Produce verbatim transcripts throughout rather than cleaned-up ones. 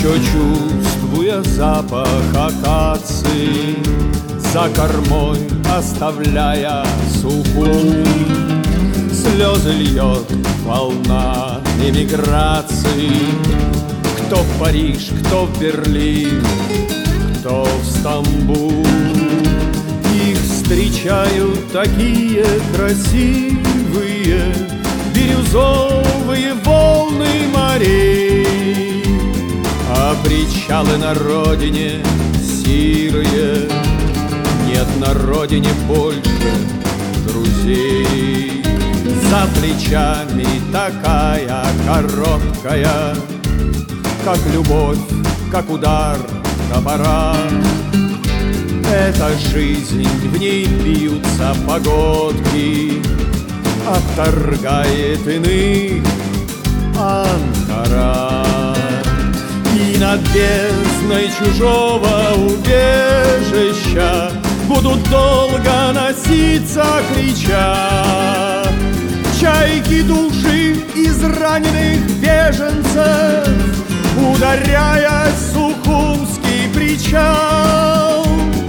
Еще чувствуя запах акации, за кормой оставляя сухую, слезы льет волна эмиграции. Кто в Париж, кто в Берлин, кто в Стамбул. Их встречают такие красивые бирюзовые волны морей, а причалы на родине сирые. Нет на родине больше друзей. За плечами такая короткая, как любовь, как удар топора. Это жизнь, в ней бьются погодки, отторгает иных Анкара. И над бездной чужого убежища будут долго носиться, крича. Чайки души израненных беженцев, ударяясь в Сухумский причал.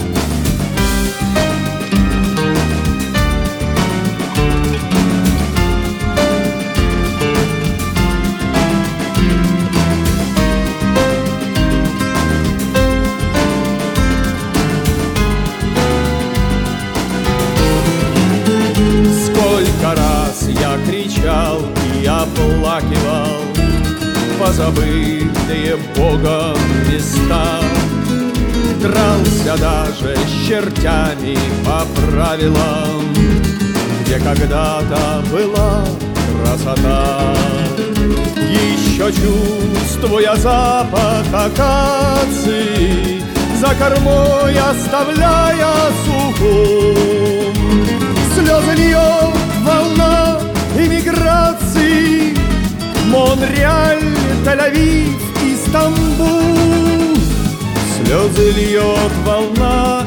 Сколько раз я кричал и оплакивал позабытые Богом места, дрался даже с чертями по правилам, где когда-то была красота. Еще чувствуя запах акации, за кормой оставляя Сухум, слезы льет волна эмиграции. Монреаль, Тель-Авив и Стамбул. Слезы льет волна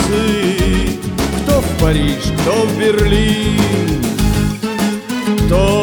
эмиграции. Кто в Париж, кто в Берлин, кто